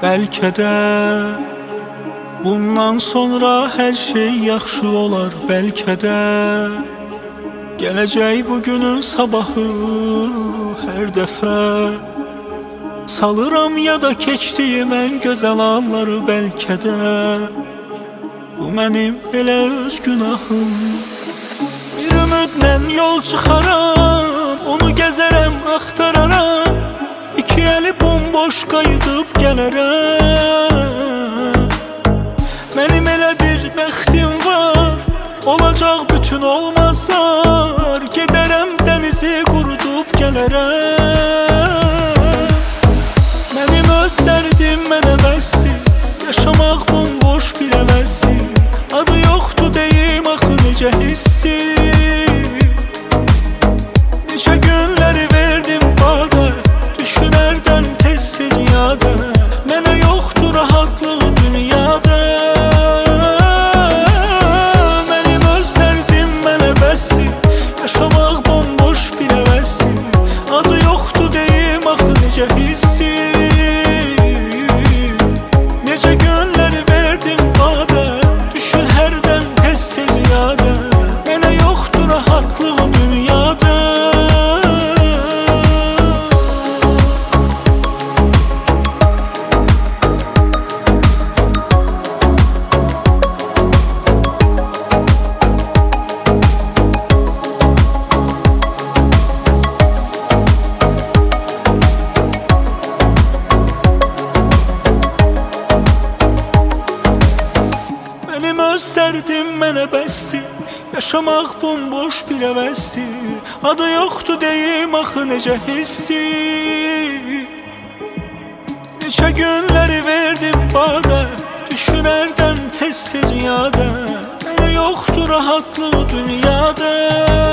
Bəlkə də bundan sonra hər şey yaxşı olar. Bəlkə də gələcək bugünün sabahı. Hər dəfə salıram yada keçdiyim ən gözəl anları. Bəlkə də bu mənim elə öz günahım. Bir ümidlə yol çıxaram, onu gəzərəm, axtararam. İki əli bomboş qayıdıb gələrəm. Mənim elə bir bəxtim var, olacaq bütün olmazlar. Gedərəm dənizi qurudub gələrəm. Mənim öz dərdim mənə bəsdir, yaşamaq bomboş bir əvəzdir. Adı yoxdur deyim axı necə hisdir. Neçə günləri verdim badə, düşünərdən tez-tez yada. Mənə yoxdur rahatlıq dünyada. Mənim öz dərdim mənə bəsdir, yaşamaq bomboş bir əvəzdir. Adı yoxdur deyim axı necə hisdir. Neçə günləri verdim badə, düşün hərdən tez-tez yada. Mənə yoxdur rahatlıq dünyada. Mənim öz dərdim mənə bəsdir, yaşamaq bomboş bir əvəzdir. Adı yoxdur deyim axı necə hisdir. Neçə günləri verdim badə, düşünərdən tez-tez yada. Mənə yoxdur rahatlıq dünyada.